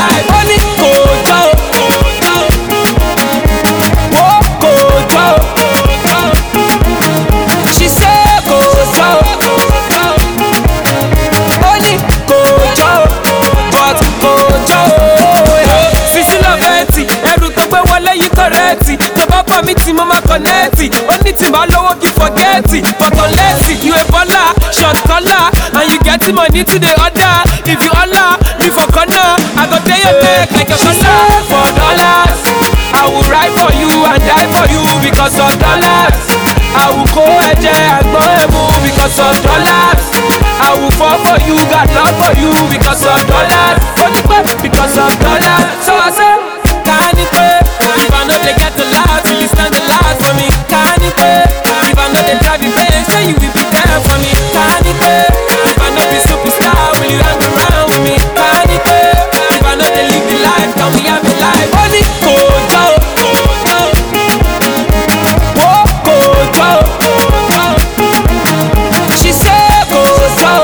life. Only Kojo, oh Kojo. She said Kojo, only Kojo, but Kojo. Fisi lọ fẹ́ẹ̀tì, ẹrù tó gbé wọlé yìí kọ̀rẹ́ẹ̀tì. Tó bá bá mi tí mo máa kọ̀nẹ́ẹ̀tì. Ó ní tí màá lówó kí fọ̀gẹ́ẹ̀tì. But unless you a baller, short collar, and you get money to the order. If you holler, me for corner, I go tell your neck like a collar. For dollars, I will ride for you and die for you because of dollars. I will go ẹ̀jẹ̀ àgbọ̀n ẹ̀mú because of dollars. I will fall for you, got love for you because of dollars. Only because of dollars. So I say, can it pay? If I know they get the last, will you stand the last for me? Can it pay? If I know they drive the bench, then you will be there for me. Can it pay? If I know be superstar, will you hang around with me? Can it pay? If I know they live the life, tell me I'm the life. Only Kojo, oh Kojo. She said Kojo,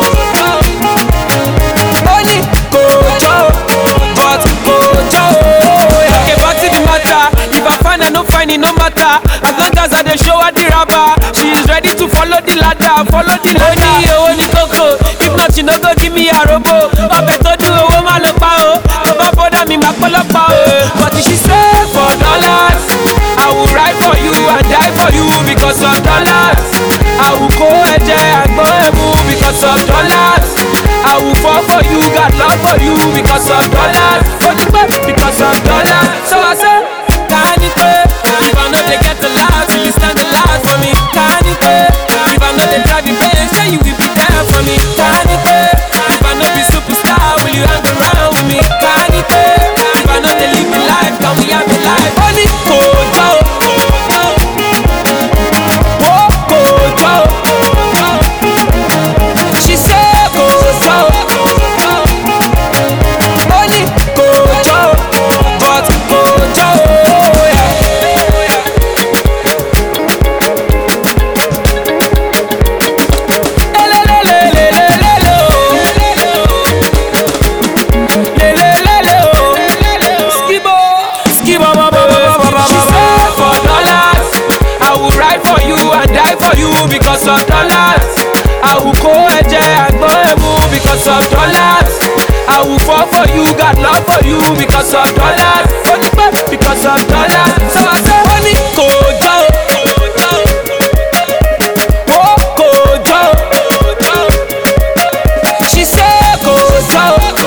only Kojo, but Kojo. Okay, but it matter. If I find her, no find it, no matter. As long as I dey show her the rubber, she is ready to follow the ladder, follow the ladder. Only Coco, if not, you no go give me a robo. Papa to do a woman look power. Papa bother me, my pull up power. But she said for dollars, I will ride for you and die for you because of dollars. I will go ẹ̀jẹ̀ àgbọ̀n ẹ̀mú because of dollars. I will fall for you, got love for you because of dollars. Only because of dollars. So I say, can it pay? If I know they get the last, will you stand the last for me? Can it pay? If I know they drive the bench, then you will be there for me. Can it pay? If I know be superstar, will you hang around with me? Can it pay? If I know they live the life, tell me I'm the life. Only Kojo, oh Kojo. She said Kojo, only Kojo, but Kojo. Because of dollars, I will go ẹ̀jẹ̀ àgbọ̀n ẹ̀mú because of dollars. I will fall for you, got love for you because of dollars. Only because of dollars. So I say, only Kojo, oh Kojo. She said Kojo.